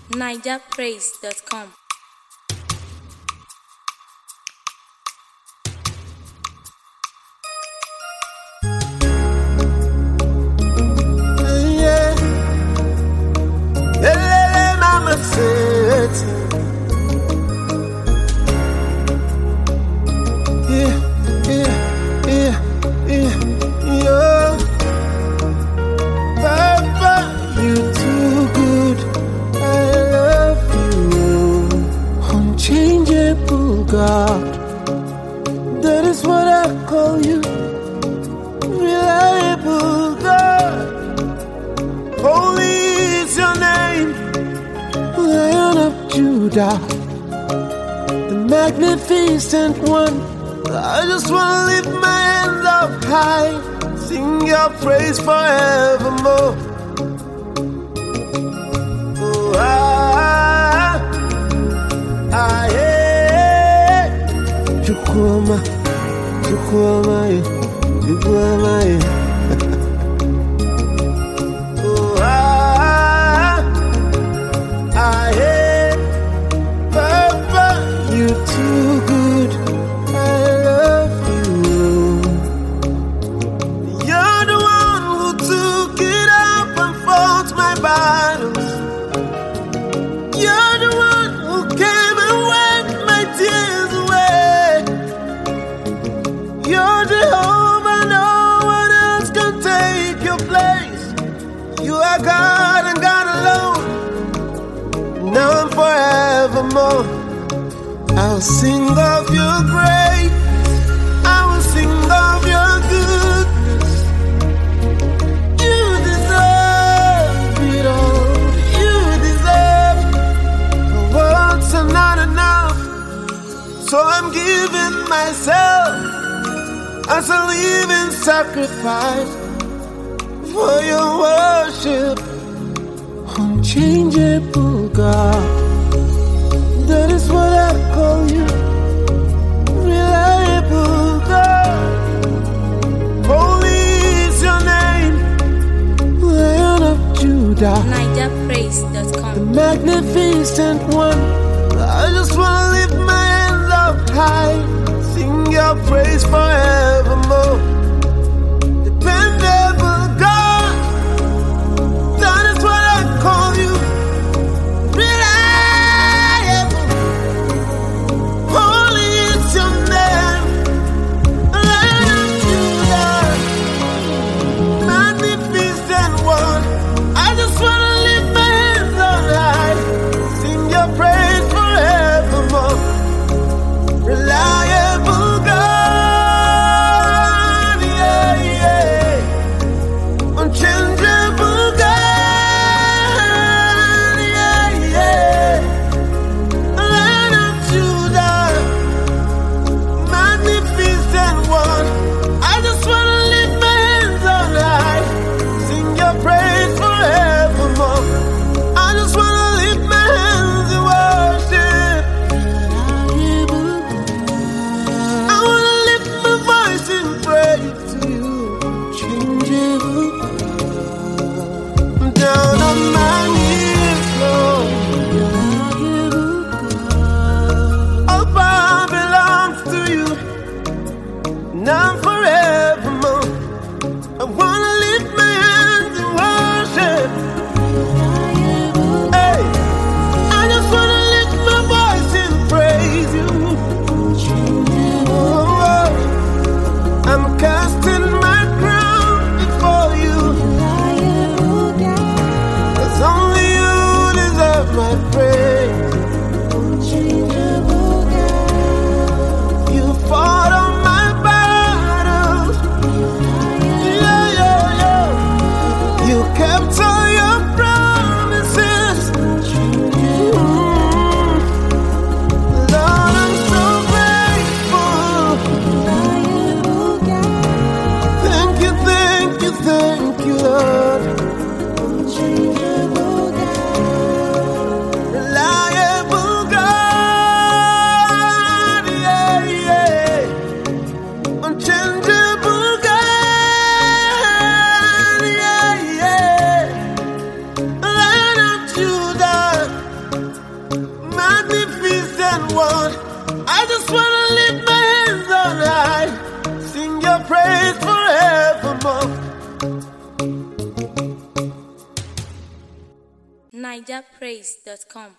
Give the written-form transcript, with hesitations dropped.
NigerPraise.com. Yeah, yeah, mama said, yeah, yeah. Papa, you too good. I love you, unchangeable God. That is what I call you, reliable God. Holy is your name, Lion of Judah, the magnificent one. I just wanna lift my hands up high, sing your praise forevermore. Oh, Chukwuma, Chukwuma, Chukwuma. Papa, you too good. I love you. You're the one who took it up and fought my battles. You're the one who came and wiped my tears away. You're Jehovah, no one else can take your place. You are God and God alone, now and forevermore. I'll sing of your grace, I will sing of your goodness. You deserve it all, you deserve it. The words are not enough, so I'm giving myself as a living sacrifice for your worship, unchangeable God. That is what I call you, reliable God. Holy is your name, Lion of Judah, NigerPraise.com. the magnificent one. I just wanna lift my hands up high, sing your praise forevermore. Dependable God, that is what I call you, reliable. Holy is your name, Lion of Judah, magnificent one. I just wanna lift my hands on high, sing your praise forevermore. Reliable God, yeah, yeah. Unchangeable God, yeah, yeah. Lion of Judah, magnificent one. I just wanna lift my hands on high, sing your praise forevermore. I just wanna lift my hands and worship. I wanna lift my voice in praise to you, changeable. I'm down on my knees, Lord. All power belongs to you, now and forevermore. I wanna lift my hands and worship. Hey, I just wanna lift my voice and praise you. Oh, I'm casting my crown before you, 'cause only you deserve my praise. You fought all my battles, yeah, yeah, yeah. You kept all your promises. Lord, I'm so grateful. Thank you, Lord. Reliable God, yeah, yeah. Unchangeable God, yeah, yeah. magnificent one. I just want to lift my hands on high, sing your praise forevermore. NigerPraise.com